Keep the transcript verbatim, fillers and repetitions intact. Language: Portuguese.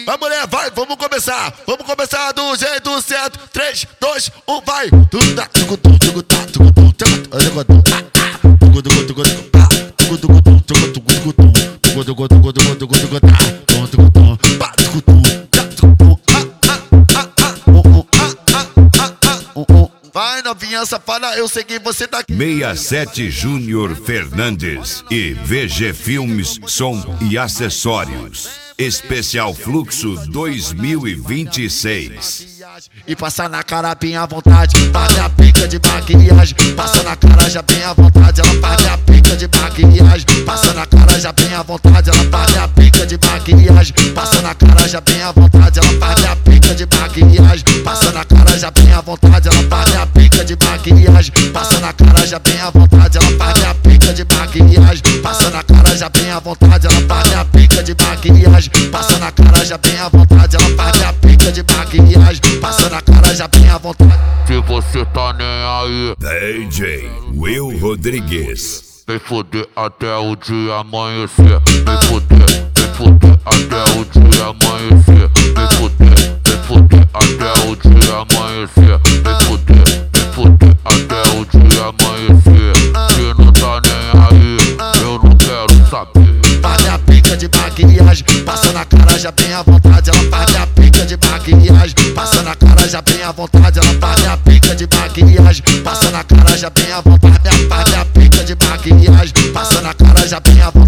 Vai, mulher, vai, vamos começar. Vamos começar do jeito certo. três, dois, um, vai. Tudo dá, tudo, tudo, tudo, tudo, tudo, tudo, tudo, tudo, vai, novinha safada, eu sei que você tá aqui. sessenta e sete Júnior Fernandes e V G Filmes, som e acessórios. Especial Fluxo dois mil e vinte e seis. E passa na cara bem à vontade, faz a pica de maquiagem. Passa na cara já bem à vontade, ela faz a pica de maquiagem. Passa na cara já bem à vontade, ela faz a pica de maquiagem. Passa na cara já bem à vontade, ela faz a pica de maquiagem. Passa na cara já bem à vontade, ela faz a pica de maquiagem. Passa na cara já bem à vontade, ela faz a pica de maquiagem. Passa na cara já bem à vontade, ela faz a pica de maquiagem. Passa na cara já bem à vontade, ela faz a pica de maquiagem. Passa na cara já bem à vontade. Se você tá nem aí, D J Will Rodrigues. vem foder até o dia amanhecer. Vem foder, vem foder até o dia amanhecer. Vem foder, vem foder até o dia amanhecer. Vem foder, vem foder até o dia amanhecer. Se não tá nem aí, eu não quero saber. Faz a pica de maquiagem, passa na cara já bem à vontade, ela faz a pica de maquiagem. Passa na cara já bem à vontade, ela faz a pica de maquiagem. Passa na cara já bem à vontade, ela faz a pica de maquiagem. Passa na cara já bem à vontade.